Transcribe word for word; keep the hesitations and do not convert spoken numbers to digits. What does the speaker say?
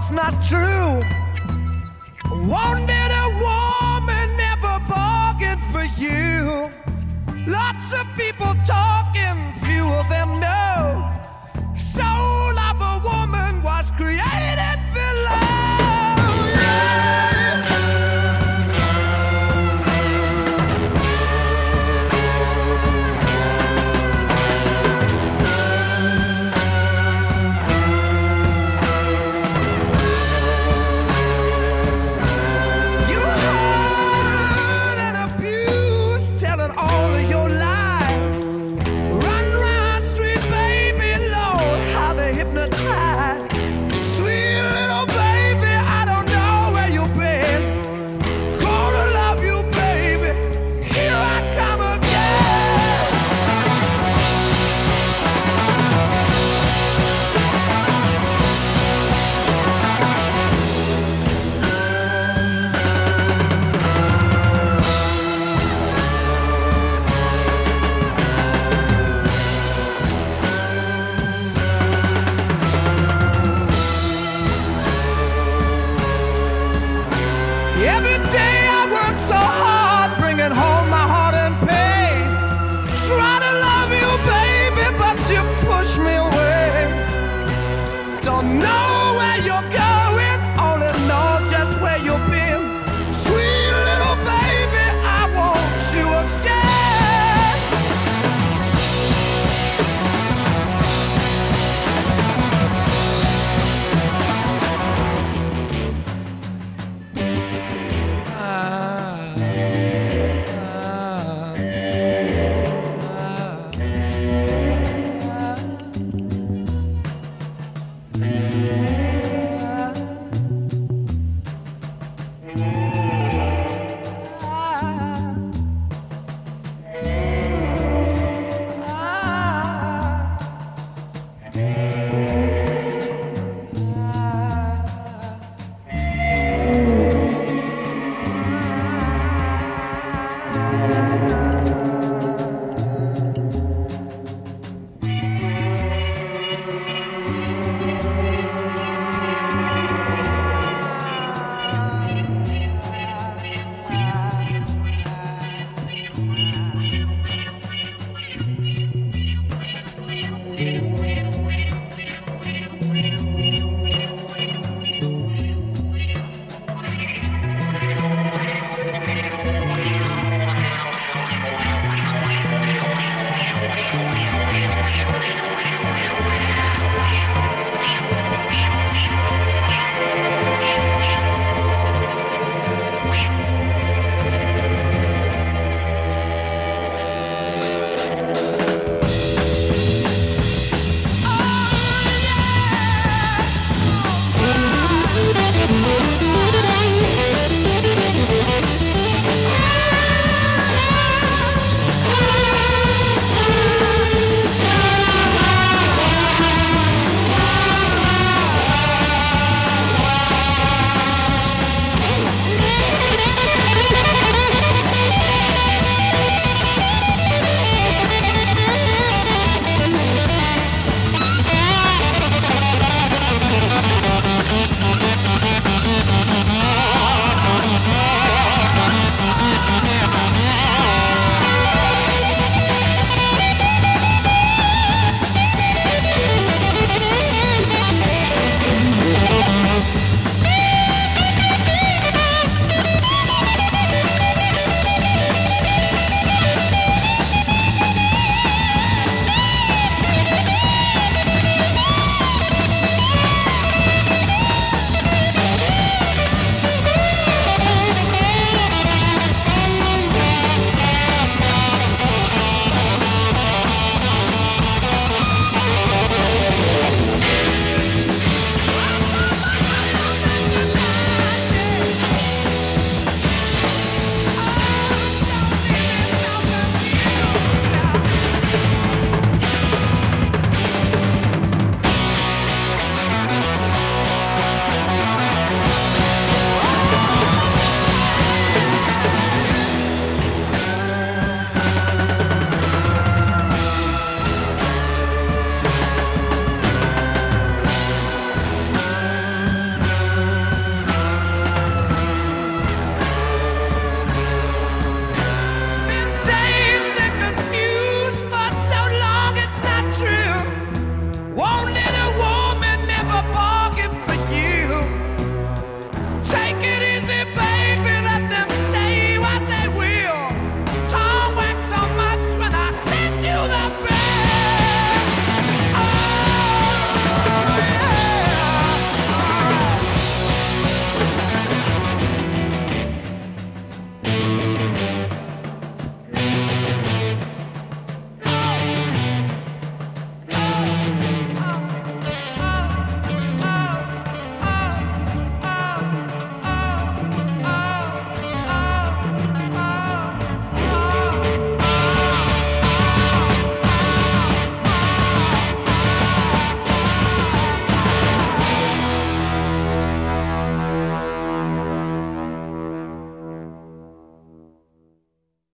it's not true. Wanted a woman, never bargained for you. Lots of people talking, few of them know. Soul of a woman was created below. Yeah. You hurt and abused, telling all of your lies. Run, run, sweet baby, Lord, how they hypnotize. Sweet little baby, I don't know where you've been. Gonna love you, baby. Here I come again. Every day I work so hard, bringing home my heart and pain. Try to love you, baby, but you push me away. Don't know where you're going, only know just where you've been. Sweet little baby, I want you again. Thank you.